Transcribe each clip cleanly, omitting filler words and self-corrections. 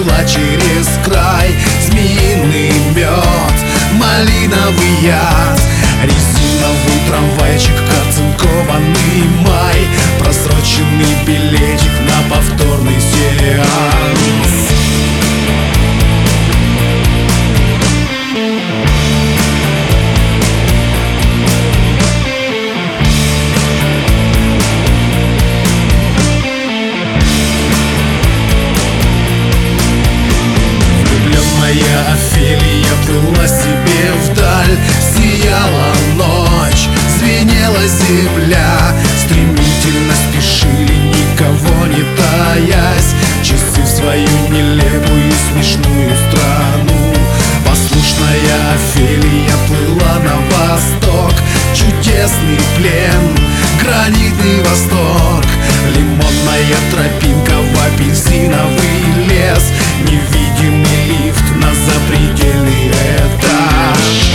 текла через край. Змеиный мед, малиновый яд, резиновый трамвайчик, оцинкованный май, просроченный билетик на повторный сеанс. Влюбленная Офелия плыла себе вдаль, сияла ночь, звенела земля. Стремительно спешили, никого не таясь, часы в свою нелепую и смешную страну. Послушная Офелия плыла на восток, чудесный плен, гранитный восторг. Лимонная тропинка в апельсиновый лес, невидимый лифт на запредельный этаж.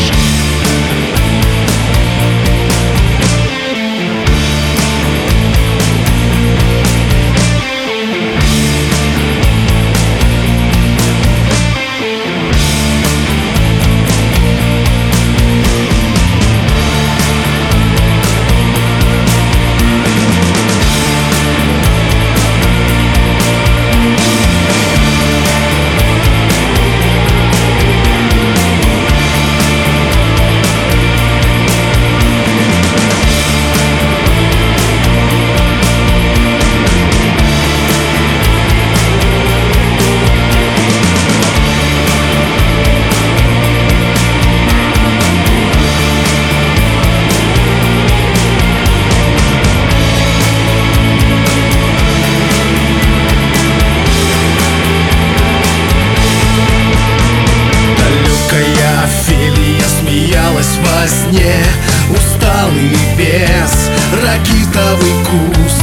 Во сне усталый бес, ракитовый куст,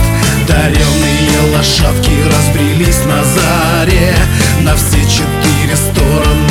даренные лошадки разбрелись на заре на все четыре стороны.